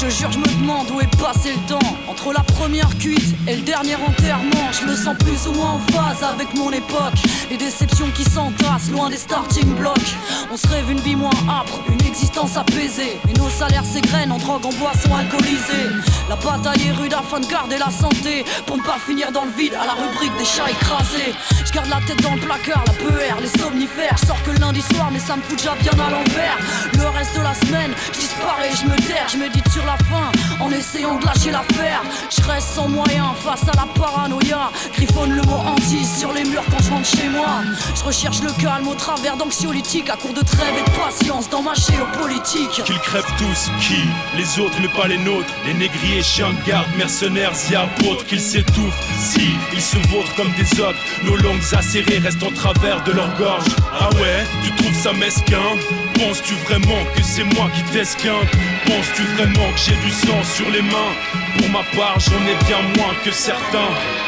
te jure, je me demande où est passé le temps. Entre la première cuite et le dernier enterrement, je me sens plus ou moins en phase avec mon époque. Les déceptions qui s'entassent loin des starting blocks. On se rêve une vie moins âpre, une existence apaisée. Mais nos salaires s'égrènent en drogue, en boissons alcoolisées. La bataille est rude afin de garder la santé, pour ne pas finir dans le vide à la rubrique des chats écrasés. Je garde la tête dans le placard, la PER, les somnifères. Je sors que le lundi soir mais ça me fout déjà bien à l'envers. Le reste de la semaine, je disparais, je me terre. Je médite sur la fin en essayant de lâcher l'affaire. Je reste sans moyens face à la paranoïa. Griffonne le mot hantise sur les murs quand je rentre chez moi. Je recherche le calme au travers d'anxiolytiques, à court de trêve et de patience dans ma géopolitique. Qu'ils crèvent tous, qui? Les autres mais pas les nôtres. Les négriers, chiens de garde, mercenaires et apôtres. Qu'ils s'étouffent, si, ils se vautrent comme des ogres. Nos langues acérées restent en travers de leur gorge. Ah ouais, tu trouves ça mesquin? Penses-tu vraiment que c'est moi qui t'esquinte? Penses-tu vraiment que j'ai du sang sur les mains? Pour ma part, j'en ai bien moins que certains.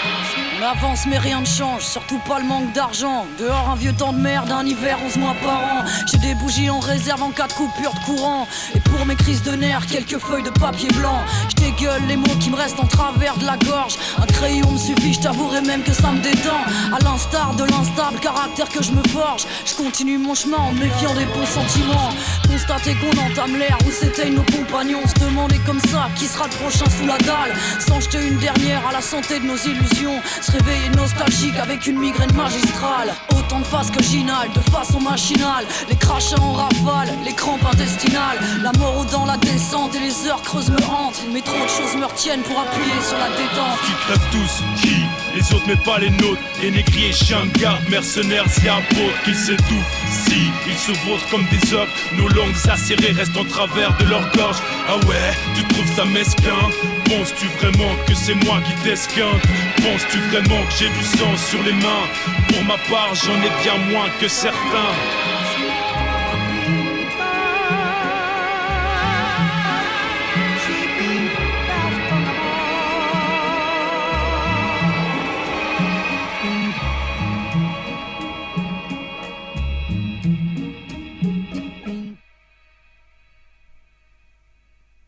On avance mais rien ne change, surtout pas le manque d'argent. Dehors un vieux temps de merde, un hiver 11 mois par an. J'ai des bougies en réserve en cas de coupure de courant. Et pour mes crises de nerfs, quelques feuilles de papier blanc. Je dégueule les mots qui me restent en travers de la gorge. Un crayon me suffit, je t'avouerai même que ça me détend. À l'instar de l'instable caractère que je me forge, je continue mon chemin en me méfiant des bons sentiments. Constater qu'on entame l'ère où s'éteignent nos compagnons. Se demander comme ça qui sera le prochain sous la dalle. S'en jeter une dernière à la santé de nos illusions. Se réveiller nostalgique avec une migraine magistrale. Autant de phases que j'inhale, de façon machinale. Les crachats en rafale, les crampes intestinales. La mort aux dents, la descente et les heures creuses me hantent. Mais trop de choses me retiennent pour appuyer sur la détente. Qui crèvent tous, qui? Les autres mais pas les nôtres. Les négriers, chiens de garde, mercenaires et apôtres. Qu'ils s'étouffent, si, ils se vautrent comme des ogres. Nos langues acérées restent en travers de leur gorge. Ah ouais, tu trouves ça mesquin? Penses-tu vraiment que c'est moi qui t'esquinte? Penses-tu vraiment que j'ai du sang sur les mains? Pour ma part, j'en ai bien moins que certains.